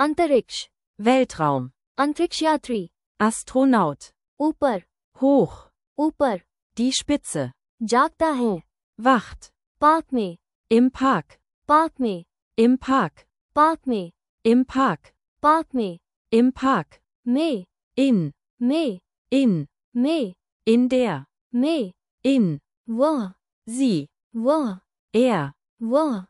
अंतरिक्ष, Weltraum, अंतरिक्ष यात्री, Astronaut, ऊपर, hoch, ऊपर, die Spitze, जागता है, wacht, पार्क में, im Park, पार्क में, im Park, पार्क में, im Park, पार्क में, im Park, में, in, में, in, में, in der, में, in, वह, sie, वह, er,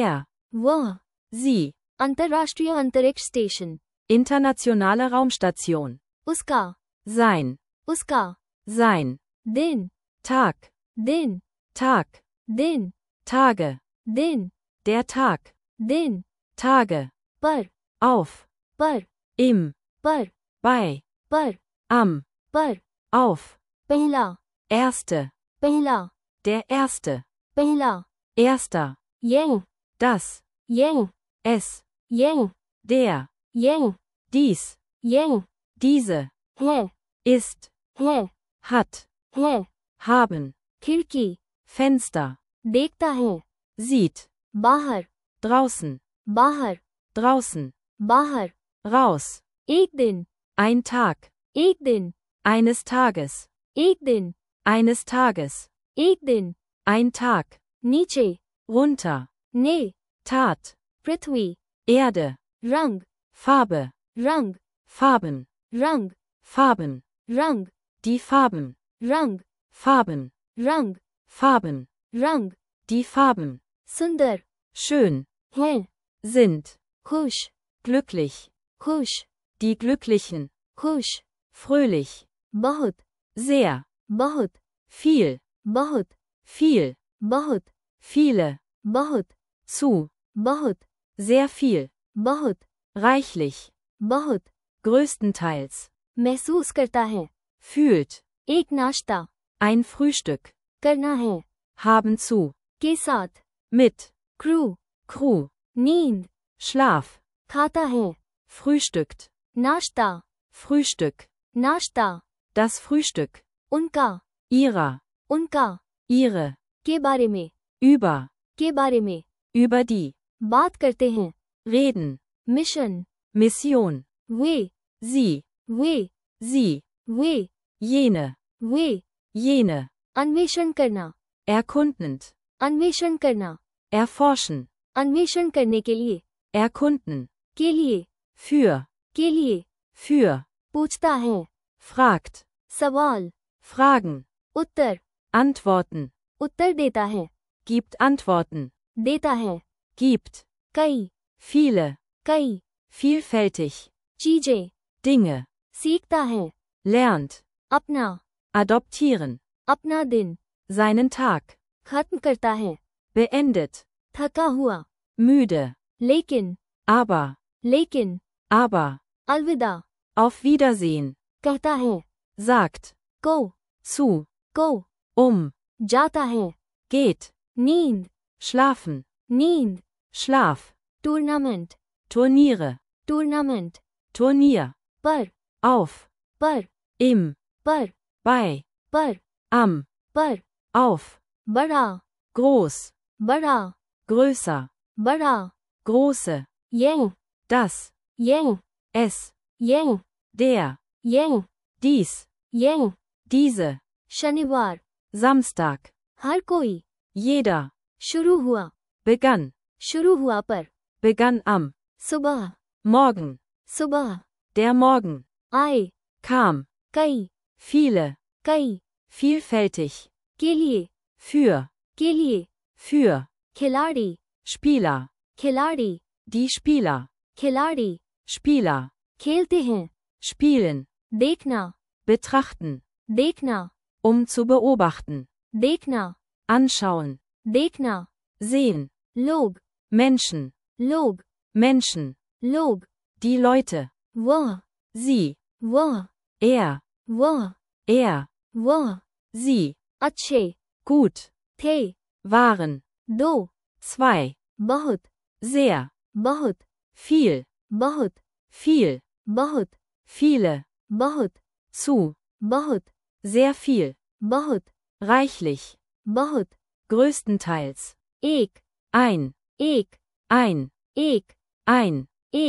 वह, sie, अंतर्राष्ट्रीय अंतरिक्ष स्टेशन, internationale Raumstation, उसका, sein, उसका, sein, दिन, Tag, दिन, Tag, दिन, Tage, दिन, der Tag, दिन, Tage, पर, auf, पर, im, पर, bei, पर, am, पर, auf, पहला, erste, पहला, der erste, पहला, erster, young, das, young, es, young, der, young, dies, young, diese, है, ist, है, hat, है, haben, खिड़की, Fenster, देखता है, sieht, बाहर, draußen, बाहर, draußen, बाहर, raus, एक दिन, ein Tag, एक दिन, eines Tages, एक दिन, eines Tages, एक दिन, ein Tag, नीचे, runter, ने, Tat, पृथ्वी, Erde, रंग, Farbe, रंग, Farben, रंग, Farben, रंग, die Farben, रंग, Farben, रंग, Farben, रंग, die Farben, सुंदर, schön, हैं, sind, खुश, glücklich, खुश, die Glücklichen, खुश, fröhlich, बहुत, sehr, बहुत, viel, बहुत, viel, बहुत, viele, बहुत, zu, बहुत, sehr viel, बहुत, reichlich, बहुत, größtenteils, महसूस करता है, fühlt, एक नाश्ता, ein Frühstück, करना है, haben zu, के साथ, mit, क्रू, Crew, नींद, Schlaf, खाता है, frühstückt, नाश्ता, Frühstück, नाश्ता, das Frühstück, उनका, ihrer, उनका, ihre, के बारे में, über, के बारे में, über die, बात करते हैं, reden, मिशन, Mission, वे, sie, वे, jene, वे, jene, अन्वेषण करना, erkundend, अन्वेषण करना, erforschen, अन्वेषण करने के लिए, erkunden, के लिए, für, के लिए, für, पूछता है, fragt, सवाल, fragen, उत्तर, antworten, उत्तर देता है, gibt Antworten, देता है, gibt, कई, viele, कई, vielfältig, चीजें, Dinge, सीखता है, lernt, अपना, adoptieren, अपना दिन, seinen Tag, खत्म करता है, beendet, थका हुआ, müde, लेकिन, aber, अलविदा, auf Wiedersehen, कहता है, sagt, को, zu, जाता है, geht, नींद, schlafen, नींद, Schlaf, tournament, Turniere, tournament, Turnier, पर, auf, पर, im, पर, bei, पर, am, पर, auf, बड़ा, groß, बड़ा, größer, बड़ा, große, young, das, young, es, young, der, young, dies, young, diese, शनिवार, Samstag, हर कोई, jeder, शुरू हुआ, begann, शुरू हुआ पर, begann am, सुबह, Morgen, सुबह, der Morgen, आए, kam, कई, viele, कई, vielfältig, के लिए, für, खिलाड़ी, Spieler, खिलाड़ी, die Spieler, खिलाड़ी, Spieler, खेलते हैं, spielen, देखना, betrachten, देखना, zu beobachten, देखना, anschauen, देखना, sehen, लोग, Menschen, लोग, Menschen, लोग, die Leute, वह, sie, वह, er, वह, sie, अच्छे, gut, थे, waren, दो, zwei, बहुत, sehr, बहुत, viel, बहुत, बहुत, viele, बहुत, zu, बहुत, sehr viel, बहुत, reichlich, बहुत, größtenteils, एक, ein, एक, ein, एक, ein, एक,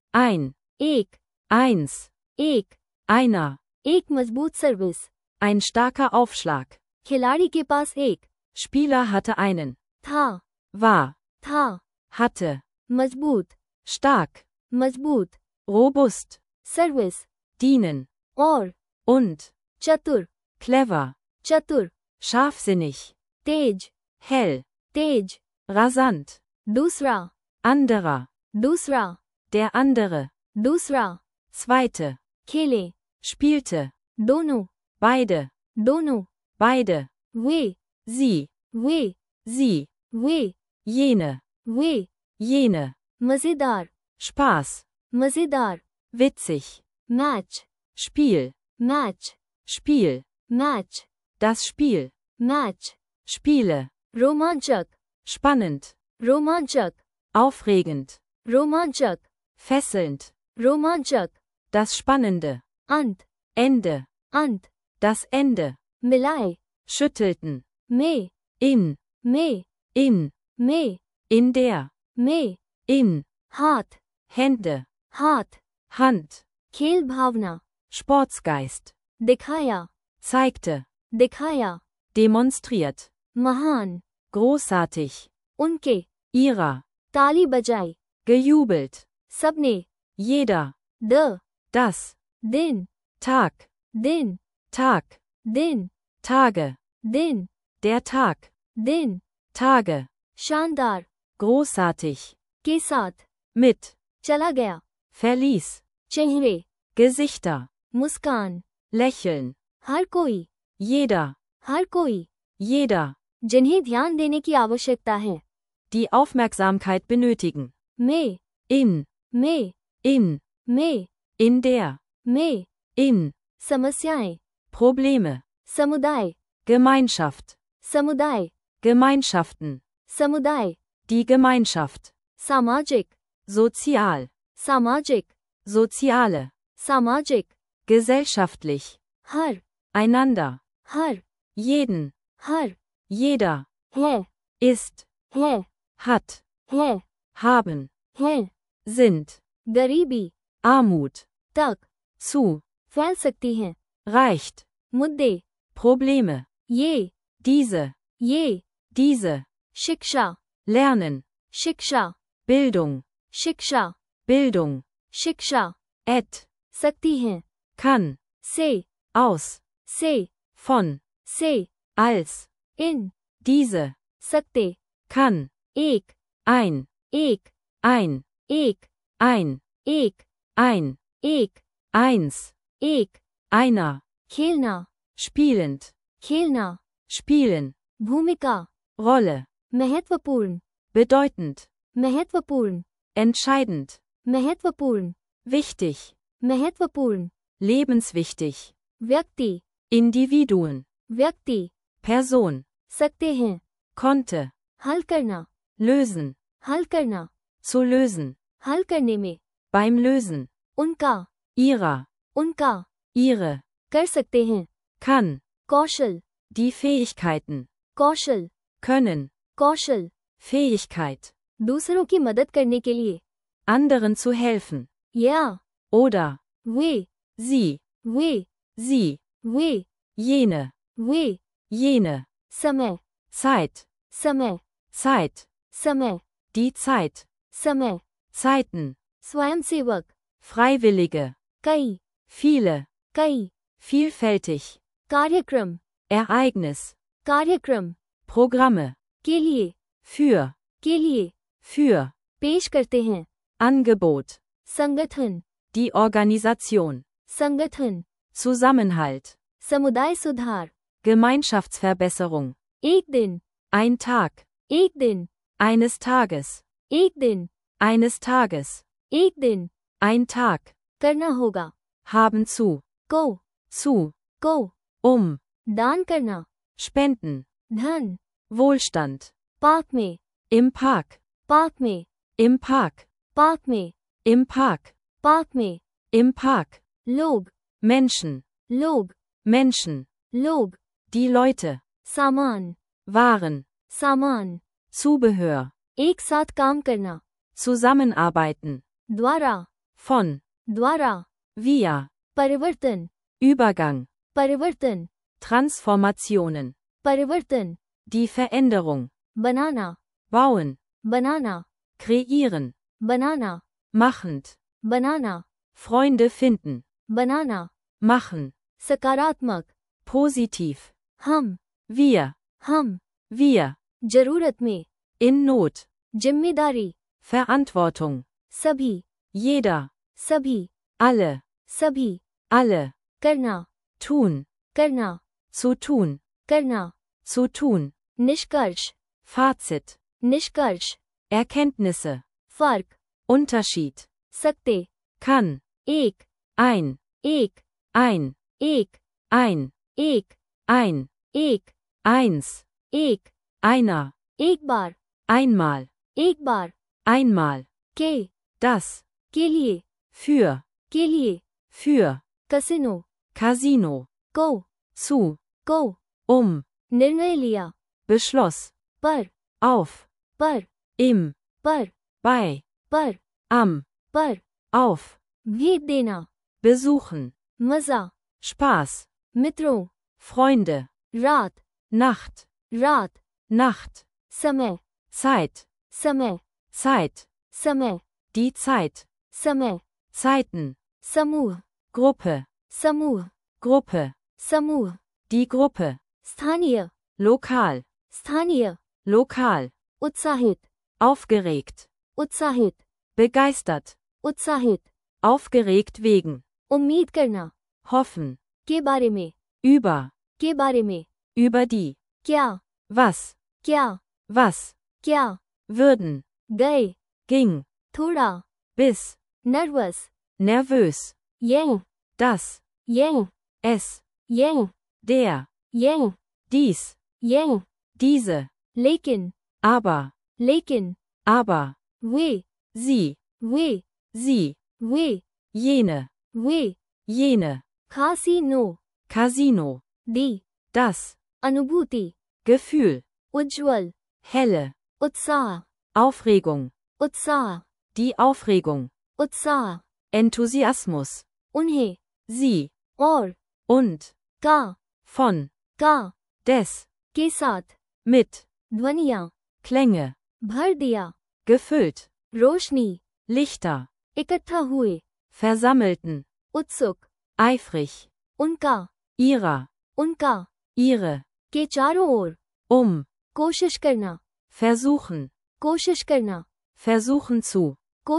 ein, एक, eins, एक, einer, एक मजबूत सर्विस, ein starker Aufschlag. खिलाड़ी के पास एक, Spieler hatte einen, था, war, था, hatte, मजबूत, stark, मजबूत, robust, सर्विस, dienen, और, und, चतुर, clever, चतुर, scharfsinnig, तेज, hell, तेज, rasant, दूसरा, anderer, दूसरा, der andere, दूसरा, zweite, खेले, spielte, दोनों, beide, दोनों, beide, वे, sie, वे, sie, वे, jene, वे, jene, मजेदार, Spaß, मजेदार, witzig, match, Spiel, match, Spiel, match, das Spiel, match, Spiele, रोमांचक, spannend, रोमांचक, aufregend, रोमांचक, fesselnd, रोमांचक, das Spannende, अंत, Ende, अंत, das Ende, मिलाए, schüttelten, में, in, में, in, में, in der, में, in, हाथ, Hände, हाथ, Hand, खेल भावना, Sportsgeist, दिखाया, zeigte, दिखाया, demonstriert, महान, großartig, उनके, ihrer, ताली बजाई, gejubelt, सबने, jeder, द, das, दिन, Tag, दिन, Tag, दिन, Tage, दिन, der Tag, दिन, Tage, शानदार, großartig, के साथ, mit, चला गया, verließ, चेहरे, Gesichter, मुस्कान, lächeln, हर कोई, jeder, हर कोई, jeder, जिन्हें ध्यान देने की आवश्यकता है, die Aufmerksamkeit benötigen, में, in, में, in, में, in der, में, in, समस्याएं, Probleme, समुदाय, Gemeinschaft, समुदाय, Gemeinschaften, समुदाय, die Gemeinschaft, सामाजिक, sozial, सामाजिक, soziale, सामाजिक, gesellschaftlich, हर, einander, हर, jeden, हर, jeder, है, ist, है, hat, है, haben, है, sind, गरीबी, Armut, तक, zu, फैल सकती हैं, reicht, मुद्दे, Probleme, ये, diese, शिक्षा, lernen, शिक्षा, Bildung, शिक्षा, Bildung, शिक्षा, सकती हैं, kann, से, aus, से, von, से, als, इन, diese, सकते, kann, एक, ein, एक, ein, एक, ein, एक, ein, एक, eins, एक, einer, खेलना, spielend, खेलना, spielen, भूमिका, Rolle, महत्वपूर्ण, bedeutend, महत्वपूर्ण, entscheidend, महत्वपूर्ण, wichtig, महत्वपूर्ण, lebenswichtig, व्यक्ति, Individuen, व्यक्ति, Person, सकते हैं, konnte, हल करना, lösen, हल करना, zu lösen, हल करने में, beim Lösen, उनका, ihrer, उनका, ihre, कर सकते हैं, kann, कौशल, die Fähigkeiten, कौशल, können, कौशल, Fähigkeit, दूसरों की मदद करने के लिए, anderen zu helfen, या, oder, वे, sie, वे, वे, jene, समय, Zeit, समय, समय, die Zeit, समय, Zeiten, स्वयंसेवक, Freiwillige, कई, viele, कई, vielfältig, कार्यक्रम, Ereignis, कार्यक्रम, Programme, के लिए, für, पेश करते हैं, Angebot, संगठन, die Organisation, संगठन, Zusammenhalt, समुदाय सुधार, Gemeinschaftsverbesserung, एक दिन, ein Tag, एक दिन, eines Tages, एक दिन, eines Tages, एक दिन, ein Tag, करना होगा, haben zu, को, दान करना, spenden, धन, Wohlstand, पार्क में, im Park, पार्क में, im Park, पार्क में, im Park, पार्क में, im Park, लोग, Menschen, लोग, die Leute, सामान, Waren, सामान, Zubehör, एक साथ काम करना, zusammenarbeiten, द्वारा, von, द्वारा, via, परिवर्तन, Übergang, परिवर्तन, Transformationen, परिवर्तन, die Veränderung, बनाना, bauen, बनाना, kreieren, बनाना, machend, बनाना, Freunde finden, बनाना, machen, सकारात्मक, positiv, हम, wir, हम, जरूरत में, in Not, जिम्मेदारी, Verantwortung, सभी, jeder, सभी, alle, सभी, करना, tun, करना, zu tun, करना, निष्कर्ष, Fazit, निष्कर्ष, Erkenntnisse, फर्क, Unterschied, सकते, kann, एक, ein, एक, ein, एक, ein, एक, ein, एक, eins, एक, einer, एक बार, einmal, एक बार, einmal, के, das, के लिए, für, के लिए, für, कसिनो, Casino, को, zu, को, निर्णय लिया, beschloss, पर, auf, पर, im, पर, bei, पर, am, पर, auf, भेंट देना, besuchen, मजा, Spaß, मित्रों, Freunde, रात, Nacht, रात, Nacht, समय, Zeit, समय, Zeit, समय, die Zeit, समय, Zeiten, समूह, Gruppe, समूह, Gruppe, समूह, die Gruppe, स्थानीय, lokal, स्थानीय, lokal, उत्साहित, aufgeregt, उत्साहित, begeistert, उत्साहित, aufgeregt wegen, उम्मीद करना, hoffen, के बारे में, über, के बारे में, über die, क्या, was, क्या, was, क्या, würden, गए, ging, थोड़ा, bis, नर्वस, nervös, ये, das, ये, es, ये, der, ये, dies, ये, diese, लेकिन, aber, लेकिन, aber, वे, sie, वे, sie, वे, jene, वे, jene, casino, Casino, the, das, अनुभूति, Gefühl, उज्ज्वल, helle, उत्साह, Aufregung, उत्साह, die Aufregung, उत्साह, Enthusiasmus, उन्हें, sie, और, und, का, von, का, des, के साथ, mit, ध्वनियाँ, Klänge, भर दिया, gefüllt, रोशनी, Lichter, इकट्ठा हुए, versammelten, उत्सुक, eifrig, उनका, ihrer, उनका, ihre, के चारों ओर, कोशिश करना, versuchen, कोशिश करना, versuchen zu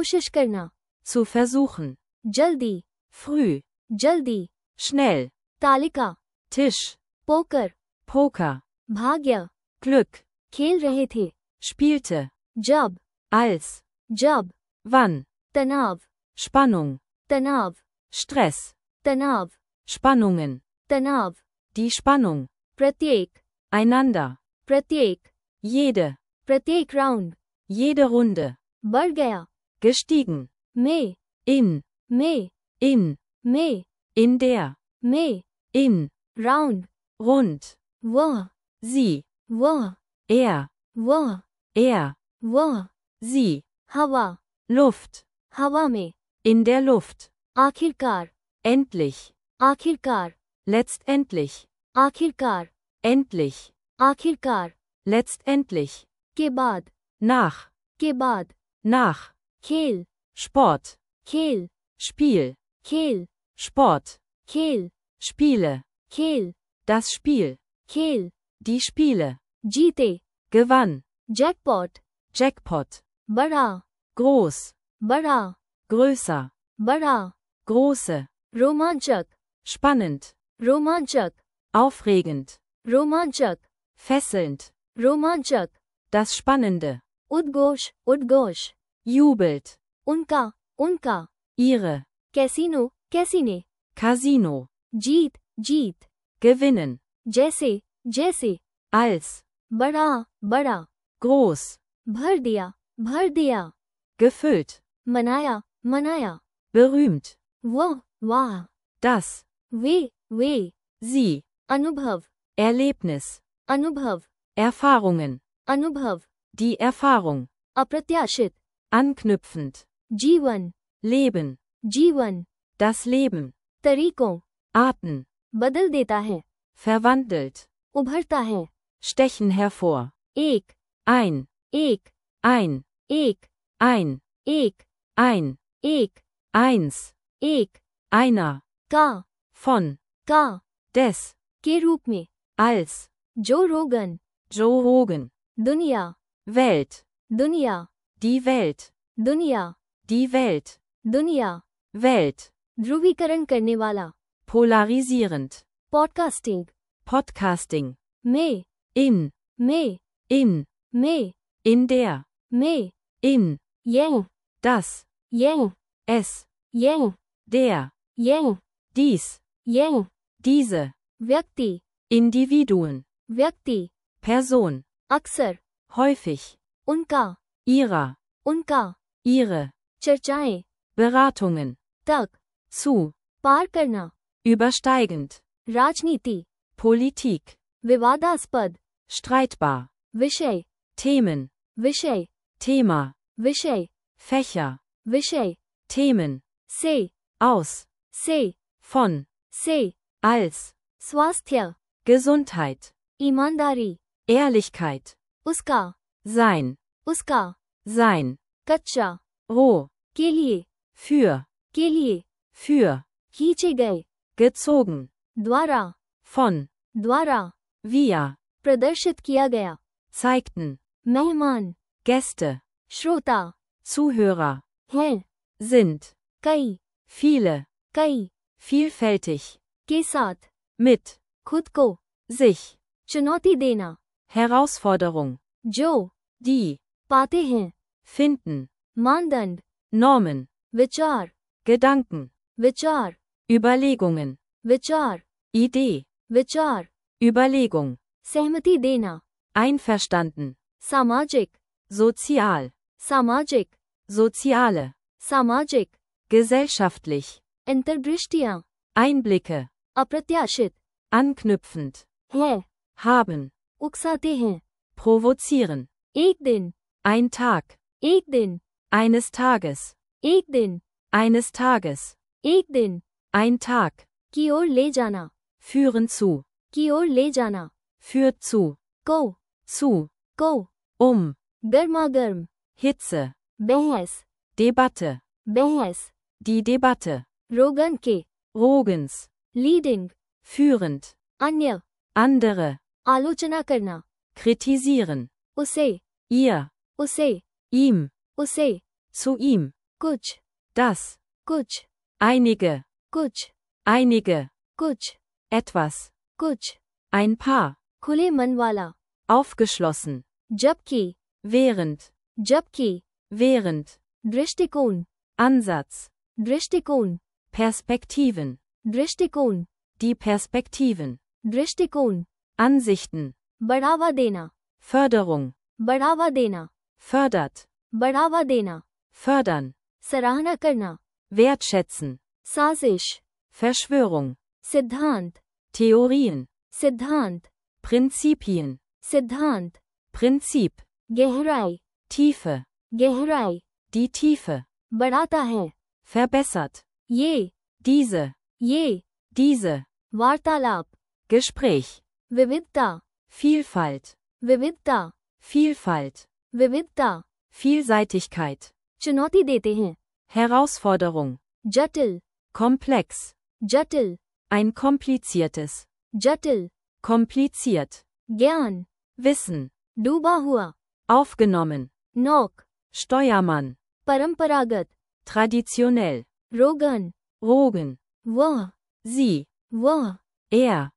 versuchen, जल्दी, früh, जल्दी, schnell, तालिका, Tisch, पोकर, Poker, भाग्य, Glück, खेल रहे थे, spielte, जब, als, जब, wann, तनाव, Spannung, तनाव, Stress, तनाव, Spannungen, तनाव, die Spannung, प्रत्येक, einander, प्रत्येक, jede, प्रत्येक राउंड, jede Runde, बढ़ गया, gestiegen, में, in, में, in, में, in der, में, in, राउंड, rund, वह, sie, वह, er, वह, sie, हवा, Luft, हवा में, in der Luft, आखिरकार, endlich, आखिरकार, letztendlich, आखिरकार, endlich, आखिरकार, letztendlich, के बाद, nach, के बाद, nach, खेल, Sport, खेल, Spiel, खेल, Sport, खेल, Spiele, खेल, das Spiel, खेल, die Spiele, जीते, gewann, जैकपॉट, Jackpot, बड़ा, groß, बड़ा, größer, बड़ा, große, रोमांचक, spannend, रोमांचक, aufregend, रोमांचक, fesselnd, रोमांचक, das Spannende, उद्घोष, उद्घोष, jubelt, उनका, उनका, ihre, कैसीनो, कैसीने, Casino, जीत, जीत, gewinnen, जैसे, जैसे, als, बड़ा, बड़ा, groß, भर दिया, gefüllt, मनाया, मनाया, berühmt, वह, वाह, das, वे, sie, अनुभव, Erlebnis, अनुभव, Erfahrungen, अनुभव, die Erfahrung, अप्रत्याशित, anknüpfend, जीवन, Leben, जीवन, das Leben, तरीकों, Arten, बदल देता है, verwandelt, उभरता है, stechen hervor, एक, ein, एक, ein, एक, ein, एक, ein, एक, eins, एक, einer, का, von, का, des, के रूप में, als, जो रोगन, Joe Rogan, दुनिया, Welt, दुनिया, die Welt, दुनिया, die Welt, दुनिया, Welt, ध्रुवीकरण करने वाला, polarisierend, पॉडकास्टिंग, Podcasting, में, in, में, in, में, in der, में, in, young, das, young, es, young, der, young, dies, young, diese, व्यक्ति, Individuen, व्यक्ति, Person, अक्सर, häufig, उनका, ihrer, उनका, ihre, चर्चाएं, Beratungen, तक, zu, पार करना, übersteigend, राजनीति, Politik, विवादास्पद, streitbar, विषय, Themen, विषय, Thema, विषय, Fächer, विषय, Themen, से, aus, से, von, से, als, स्वास्थ्य, Gesundheit, ईमानदारी, Ehrlichkeit, उसका, sein, उसका, sein, कच्चा, roh, के लिए, für, के लिए, für, खींचे गए, gezogen, द्वारा, von, द्वारा, via, प्रदर्शित किया गया, zeigten, मेहमान, Gäste, श्रोता, Zuhörer, हैं, sind, कई, viele, कई, vielfältig, के साथ, mit, खुद को, sich, चुनौती देना, Herausforderung, जो, die, पाते हैं, finden, मानदंड, Normen, विचार, Gedanken, विचार, Überlegungen, विचार, Idee, विचार, Überlegung, सहमति देना, einverstanden, सामाजिक, sozial, सामाजिक, soziale, सामाजिक, gesellschaftlich, अंतर्दृष्टियां, Einblicke, अप्रत्याशित, anknüpfend, है, haben, उकसाते हैं, provozieren, एक दिन, ein Tag, एक दिन, eines Tages, एक दिन, eines Tages, एक दिन, ein Tag, की ओर ले जाना, führen zu, की ओर ले जाना, führt zu, को, zu, को, गर्मागर्म, Hitze, बहस, Debatte, बहस, die Debatte, रोगन के, Rogens, लीडिंग, führend, अन्य, andere, आलोचना करना, kritisieren, उसे, ihr, उसे, ihm, उसे, zu ihm, कुछ, das, कुछ, einige, कुछ, einige, कुछ, etwas, कुछ, ein paar, खुले मन वाला, aufgeschlossen, जबकि, während, जबकि, während, दृष्टिकोण, Ansatz, दृष्टिकोण, Perspektiven, दृष्टिकोण, die Perspektiven, दृष्टिकोण, Ansichten, बढ़ावा देना, Förderung, बढ़ावा देना, fördert, बढ़ावा देना, fördern, सराहना करना, wertschätzen, साजिश, Verschwörung, सिद्धांत, Theorien, सिद्धांत, Prinzipien, सिद्धांत, Prinzip, गहराई, Tiefe, गहराई, die Tiefe, बढ़ाता है, verbessert, ये, diese, वार्तालाप, Gespräch, विविधता, Vielfalt, विविधता, Vielfalt, विविधता, Vielseitigkeit, चुनौती देते हैं, Herausforderung, जटिल, komplex, जटिल, ein kompliziertes, जटिल, kompliziert, ज्ञान, Wissen, डूबा हुआ, aufgenommen, नौक, Steuermann, परंपरागत, traditionell, रोगन, Rogen, वह, sie, वह, er,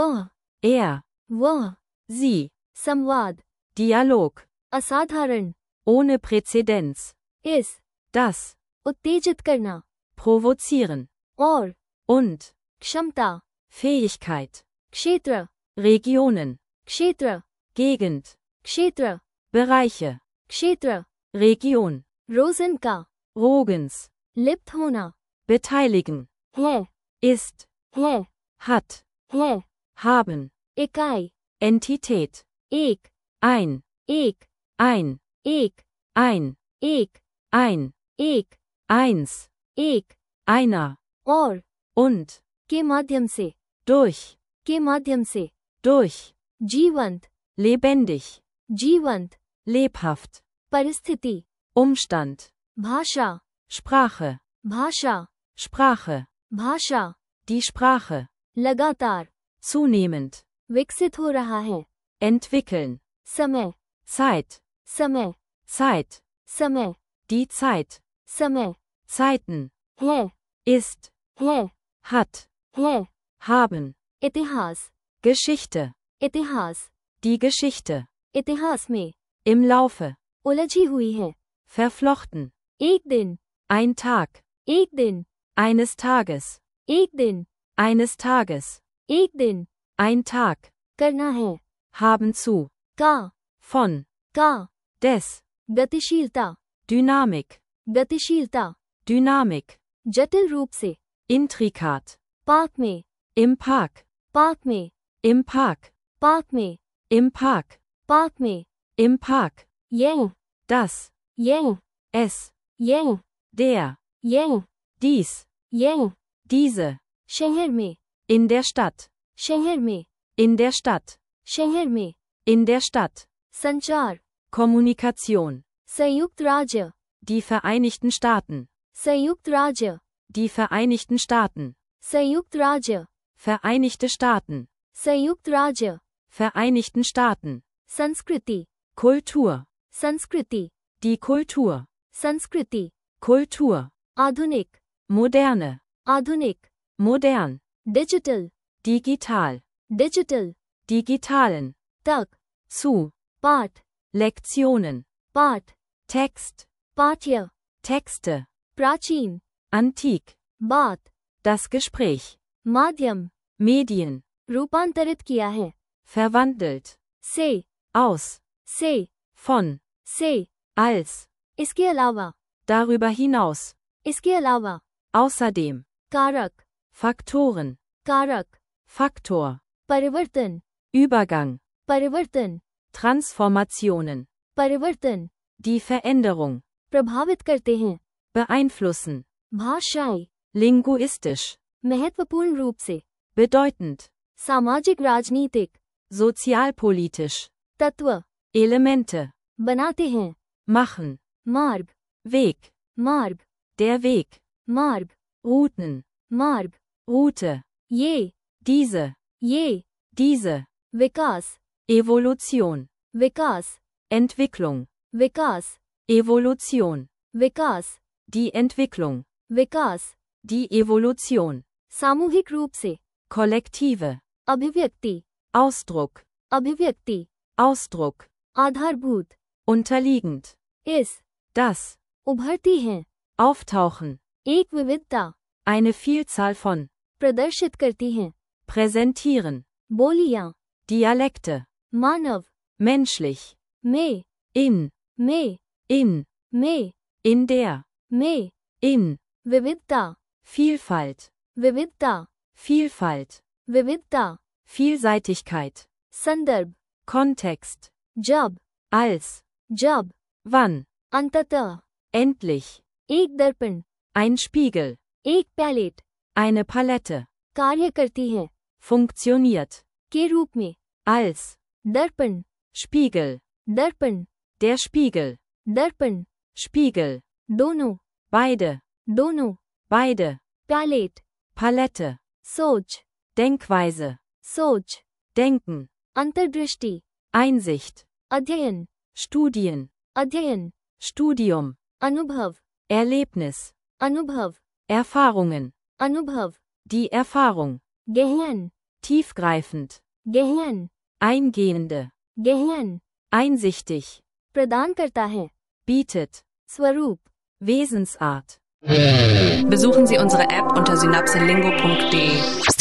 वह, sie, संवाद, Dialog, असाधारण, ohne Präzedenz, इस, das, उत्तेजित करना, provozieren, और, und, क्षमता, Fähigkeit, क्षेत्र, Regionen, क्षेत्र, Gegend, क्षेत्र, Bereiche, क्षेत्र, Region, रोजन का, Rogens, लिप्त होना, beteiligen, है, ist, है, hat, है, haben, इकाई, Entität, एक, ein, एक, ein, एक, ein, एक, ein, एक, eins, एक, einer, और, und, के माध्यम से, durch, के माध्यम से, durch, जीवंत, lebendig, जीवंत, lebhaft, परिस्थिति, Umstand, भाषा, Sprache, भाषा, Sprache, भाषा, die Sprache, लगातार, zunehmend, विकसित हो रहा है, entwickeln, समय, Zeit, समय, Zeit, समय, die Zeit, समय, Zeiten, है, ist, है, hat, है, haben, इतिहास, Geschichte, इतिहास, die Geschichte, इतिहास में, im Laufe, उलझी हुई है, verflochten, एक दिन, ein Tag, एक दिन, eines Tages, एक दिन, eines Tages, एक दिन, ein Tag, करना है, haben zu, का, von, का, des, गतिशीलता, Dynamik, गतिशीलता, Dynamik, जटिल रूप से, intrikat, पार्क में, im Park, पार्क में, im Park, पार्क में, im Park, पार्क में, im Park, यह, das, यह, es, यह, der, यह, dies, यह, diese, शहर में, in der Stadt, शहर में, in der Stadt, शहर में, in der Stadt, संचार, Kommunikation, संयुक्त राज्य, die Vereinigten Staaten, संयुक्त राज्य, die Vereinigten Staaten, संयुक्त राज्य, Vereinigte Staaten, संयुक्त राज्य, Vereinigten Staaten, संस्कृति, Kultur, संस्कृति, die Kultur, संस्कृति, Kultur, आधुनिक, moderne, आधुनिक, modern, digital, digital, digital, digitalen, तक, zu, पाठ, Lektionen, पाठ, Text, पाठ्य, Texte, प्राचीन, antik, बात, das Gespräch, माध्यम, Medien, रूपांतरित किया है, verwandelt, से, aus, से, von, से, als, इसके अलावा, darüber hinaus, इसके अलावा, außerdem, कारक, Faktoren, कारक, Faktor, परिवर्तन, Übergang, परिवर्तन, Transformationen, परिवर्तन, die Veränderung, प्रभावित करते हैं, beeinflussen, भाषाई, linguistisch, महत्वपूर्ण रूप से, bedeutend, सामाजिक राजनीतिक, sozialpolitisch, तत्व, Elemente, बनाते हैं, machen, मार्ग, Weg, मार्ग, der Weg, मार्ग, Routen, मार्ग, Route, ये, diese, ये, विकास, Evolution, विकास, Entwicklung, विकास, Evolution, विकास, die Entwicklung, विकास, die Evolution, सामूहिक रूप से, kollektive, अभिव्यक्ति, Ausdruck, अभिव्यक्ति, Ausdruck, आधारभूत, unterliegend, इस, das, उभरती हैं, auftauchen, एक विविधता, eine Vielzahl von, प्रदर्शित करती हैं, präsentieren, बोलियां, Dialekte, मानव, menschlich, में, in, में, in, में, in der, में, in, विविधता, Vielfalt, विविधता, Vielfalt, विविधता, Vielseitigkeit, संदर्भ, Kontext, जब, als, जब, wann, अंततः, endlich, एक दर्पण, ein Spiegel, एक पैलेट, eine Palette, कार्य करती है, funktioniert, के रूप में, als, दर्पण, Spiegel, दर्पण, der Spiegel, दर्पण, Spiegel, दोनों, beide, दोनों, beide, पैलेट, Palette, सोच, Denkweise, सोच, Denken, अंतर्दृष्टि, Einsicht, अध्ययन, Studien, अध्ययन, Studium, अनुभव, Erlebnis, अनुभव, Erfahrungen, अनुभव, die Erfahrung, गहन, tiefgreifend, गहन, eingehende, गहन, einsichtig, प्रदान करता है, bietet, स्वरूप, Wesensart. Besuchen Sie unsere App unter synapselingo.de.